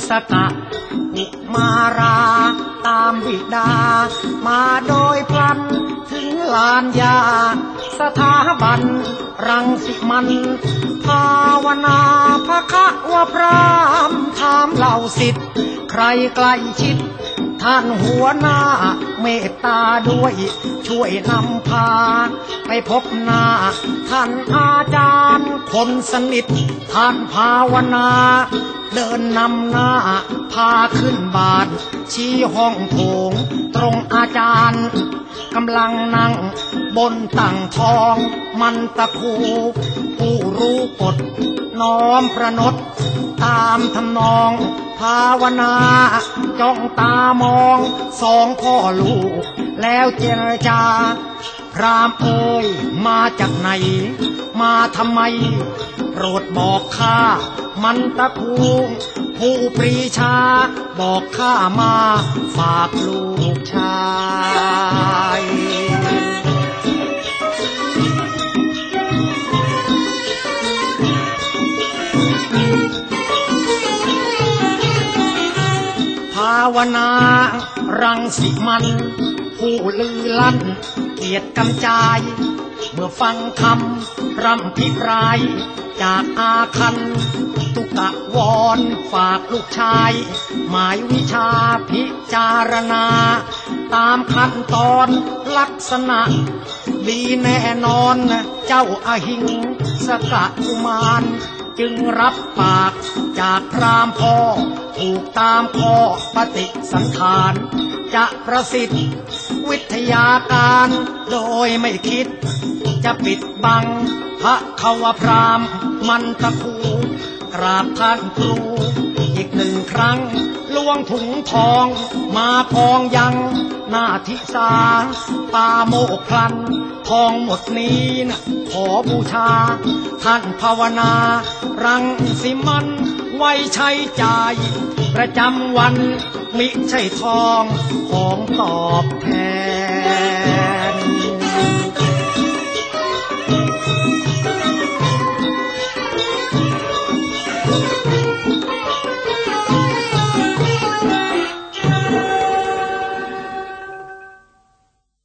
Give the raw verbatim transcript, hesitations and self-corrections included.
สกะอุมาราตามบิดามาโดยพลันถึงลานยาสถาบันรังสิมันภาวนาพระคะวะพรามถามเหล่าศิษย์ใครใกล้ชิดท่านหัวหน้าเมตตาด้วยช่วยนำพาไปพบหน้าท่านอาจารย์คนสนิทท่านภาวนาเดินนำหน้าพาขึ้นบาทชี้ห้องโถงตรงอาจารย์กำลังนั่งบนตั้งทองมันตะคูผู้รู้กฎน้อมประนดตามทำนองภาวนาจ้องตามองสองพ่อลูกแล้วเจรจาพรามเอ่ยมาจากไหนมาทำไมโปรดบอกข้ามันตะคูผู้ปรีชาบอกข้ามาฝากลูกชายภาวนารังสิมันผู้ลือลั่นเกียรติกำจายเมื่อฟังคำรำพิปรายจากอาคันตุกะวอนฝากลูกชายหมายวิชาพิจารณาตามขั้นตอนลักษณะดีแน่นอนเจ้าอหิงสกะกุมารจึงรับปากจากพรามพ่อถูกตามข้อปฏิสันฐานจะประสิทธิ์วิทยาการโดยไม่คิดจะปิดบังพระขวพรามมันตะคูกราบท่านครูอีกหนึ่งครั้งล้วงถุงทองมาพองยังหน้าทิสาปาโมกพลันทองหมดนี้นะขอบูชาท่านภาวนารังสิมันไว้ใช้จ่ายประจำวันมิใช่ทองของตอบแทน